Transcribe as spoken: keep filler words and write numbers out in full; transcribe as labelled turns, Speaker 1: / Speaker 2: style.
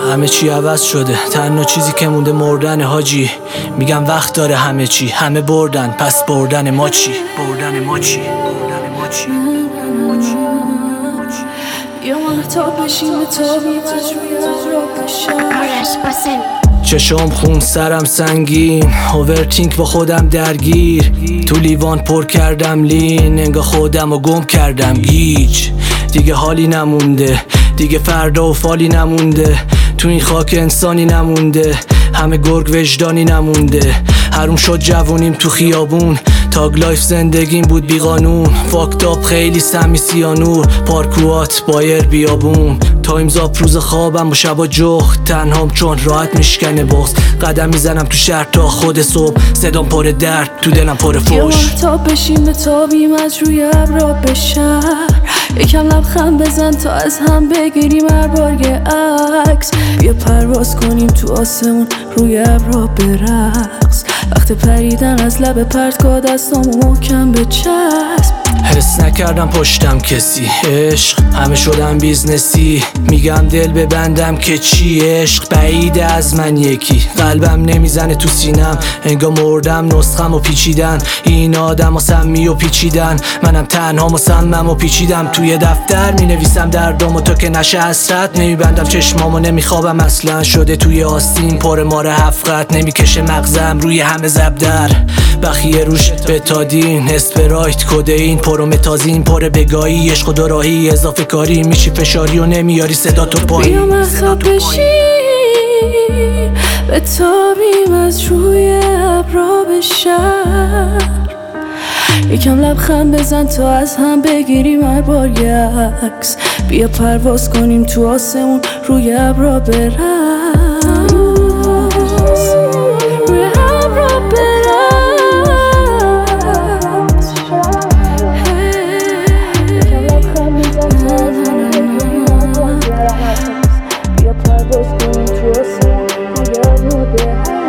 Speaker 1: همه چی عوض شده، تنها چیزی که مونده مردن حاجی. میگم وقت داره همه چی، همه بردن پس بردن ما چی؟ بردن ما چی؟ بردن ما چی؟
Speaker 2: یا محتاب بشیم تابی
Speaker 1: چشم خون سرم سنگین، اوورتینک با خودم درگیر. تو لیوان پر کردم لین، انگار خودم رو گم کردم گیج. دیگه حالی نمونده، دیگه فردا و فالی نمونده. تو این خاک انسانی نمونده، همه گرگ وجدانی نمونده. حروم شد جوونیم تو خیابون، تاگ لایف زندگیم بود بی قانون. فاکتاب خیلی سمی سیانور، پارکوات بایر بیابون. تایمز آپ روز خوابم و شبا جخت، تنهام چون راحت میشکنه بغض. قدم میزنم تو شهر تا خود صبح، صدام پر درد تو دلم پر فوش.
Speaker 2: یا محتاب بشیم بتابیم از روی ابرا به شهر. یکم لبخند بزن تا از هم بگیریم هر بار یه عکس. بیا پرواز کنیم تو آسمون روی ابرا به رقص. وقت پریدن از لب پرتگاه دستامو محکم به چسب.
Speaker 1: حس نکردم پشتم کسی، عشق همه شدم بیزنسی. میگم دل ببندم که چی، عشق بعیده از من یکی. قلبم نمیزنه تو سینم، انگار مردم نسخم و پیچیدن. این آدم و سمی و پیچیدن، منم تنها مصمم و پیچیدم. توی دفتر می نویسم دردم و تو که نشه حسرت. نمیبندم چشمامو نمیخوابم اصلا، شده توی آستین پر مار هفقت. نمیکشه مغزم روی همه زبدر، بخیه روش بتادین. اسپرایت کدئین پرومتازین پر بگاهی. عشق و دوراهی اضافه کاری، میشی فشاری و نمیاری صدا تو پایین.
Speaker 2: بیا محتاب بشیم بتابیم از روی ابرا به شهر. یکم لبخند بزن تا از هم بگیریم هر بار یه عکس. بیا پرواز کنیم تو آسمون روی ابرا به رقص. روی ابرا به رقص. بیا پرواز کنیم تو آسمون روی ابرا به رقص.